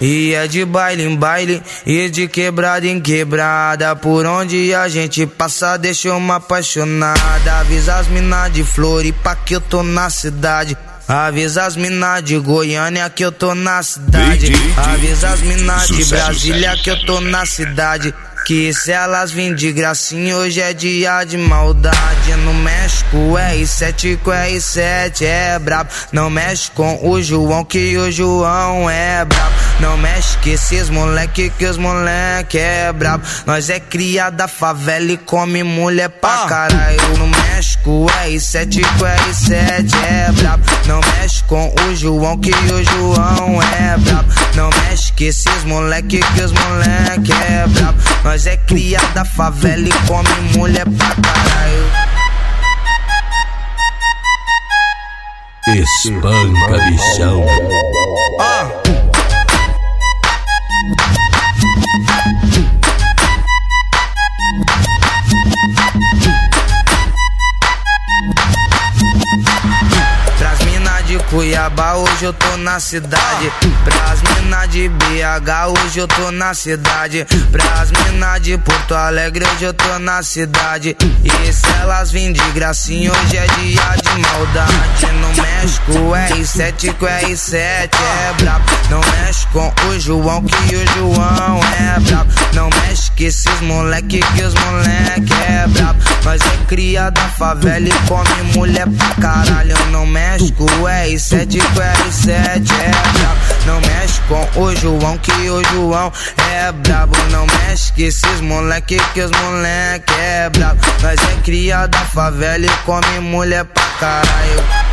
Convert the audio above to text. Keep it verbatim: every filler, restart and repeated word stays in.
E é de baile em baile, e de quebrada em quebrada. Por onde a gente passa deixa uma apaixonada. Avisa as mina de Floripa que eu tô na cidade. Avisa as mina de Goiânia que eu tô na cidade. Avisa as mina de Brasília que eu tô na cidade. Que se elas vêm de gracinha, hoje é dia de maldade. No México, o R sete com o R sete é brabo. Não mexe com o João, que o João é brabo. Não mexe com esses moleque, que os moleque é brabo. Nós é cria da favela e come mulher pra caralho. No México, o R sete com o R sete é brabo. Não mexe com o João, que o João é brabo. Não mexe com esses moleque, que os moleque é brabo. Nós é cria da favela e come mulher pra caralho. Espanca, bichão. Ah. Pras mina de Cuiabá, hoje eu tô na cidade. Pras mina de B H, hoje eu tô na cidade. Pras mina de Porto Alegre, hoje eu tô na cidade. E se elas vêm de gracinha, hoje é dia de maldade. No México, o R sete com o R sete é brabo. Não mexe com o João, que o João é brabo. Não mexe com esses moleque, que os moleque é brabo. Nós é cria da favela e come mulher pra caralho. Não mexe com o R sete com o R sete é brabo. Não mexe com o João, que o João é brabo. Não mexe com esses moleque, que os moleque é brabo. Nós é cria da favela e come mulher pra caralho.